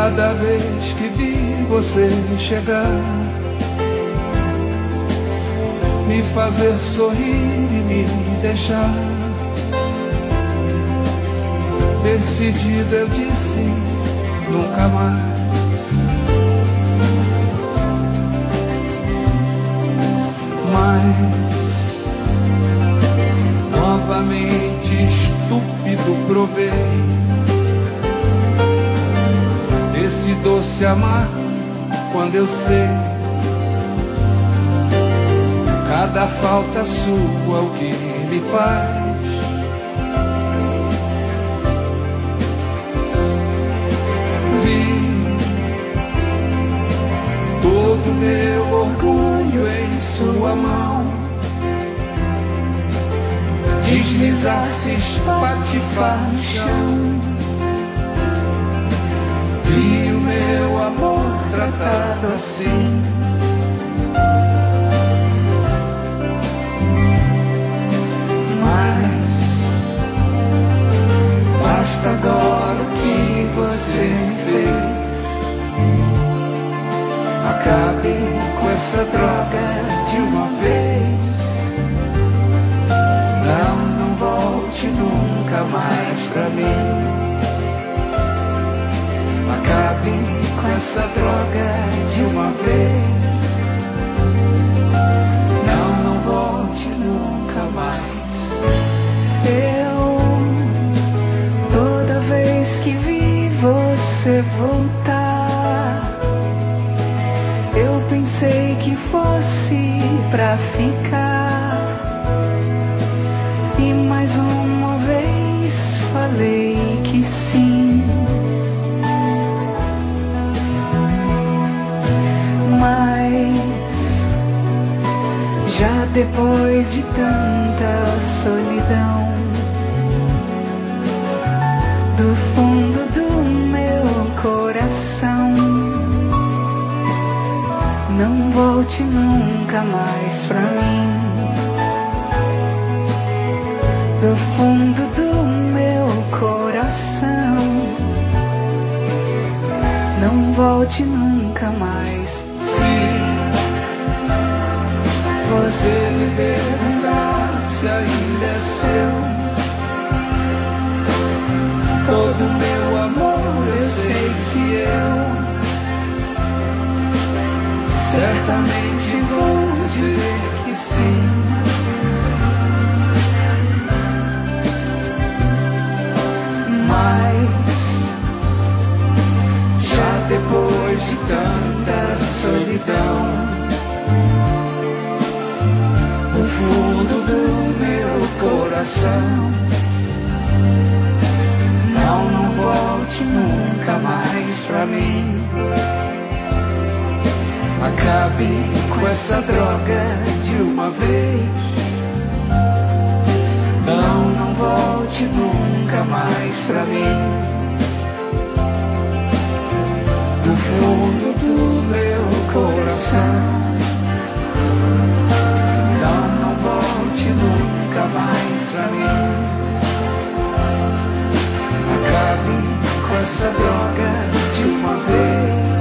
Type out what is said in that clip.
Cada vez que vi você chegar, me fazer sorrir e me deixar, decidido eu disse nunca mais. Mas novamente estúpido provei esse doce amar, quando eu sei cada falta sua o que me faz. Vi todo meu orgulho em sua mão deslizar-se, espatifar no chão. Vi o meu amor tratado assim. Mas basta agora o que você fez. Acabe com essa droga de uma vez. Não volte nunca mais pra mim. Acabe com essa droga de uma vez. Não volte nunca mais. Toda vez que vi você voltar, eu pensei que fosse pra ficar. E mais uma vez falei que sim. Mas já depois de tanta solidão, do fundo do meu coração, não volte nunca mais pra mim. Do fundo do meu coração, não volte nunca mais. Se você me perguntar se ainda é seu, todo meu amor eu sei que eu certamente vou dizer que sim. Mas já depois de tanta solidão, no fundo do meu coração, não volte nunca mais pra mim. Acabe com essa droga de uma vez. Não volte nunca mais pra mim. Do fundo do meu coração, não volte nunca mais pra mim. Acabe com essa droga de uma vez.